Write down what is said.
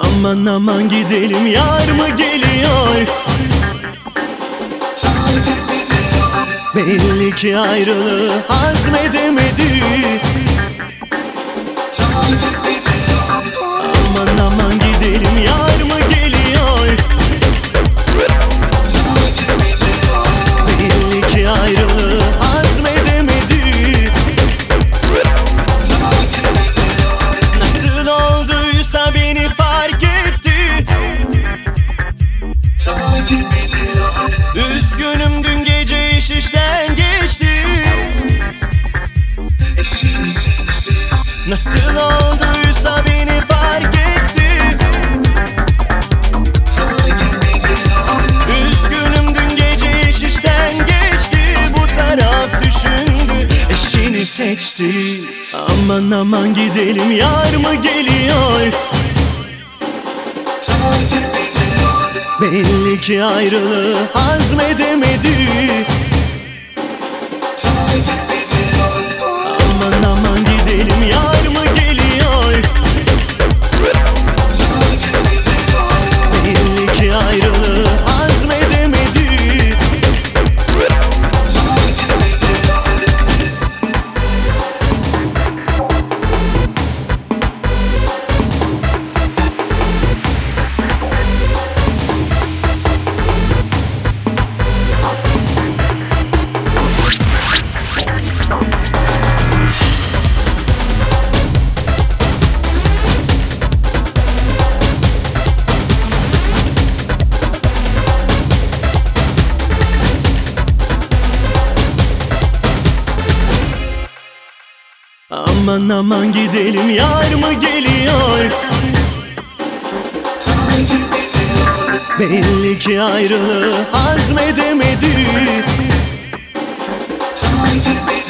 Aman aman gidelim, yar mı geliyor? Belli ki ayrılığı hazmedemedi. Aman aman gidelim, yar mı geliyor? Belli ki ayrılığı hazmedemedi. Nasıl olduysa beni fark etti. Üzgünüm, dün gece iş işten geçti. Nasıl olduysa beni fark etti. Üzgünüm, dün gece iş işten geçti. Bu taraf düşündü, eşini seçti. Aman aman gidelim, yar mı geliyor? Belli ki ayrılığı hazmedemedi. Aman aman gidelim, yar mı geliyor? Belli ki ayrılığı hazmedemedi. Aman aman gidelim, yar mı geliyor? Belli ki ayrılığı hazmedemedi.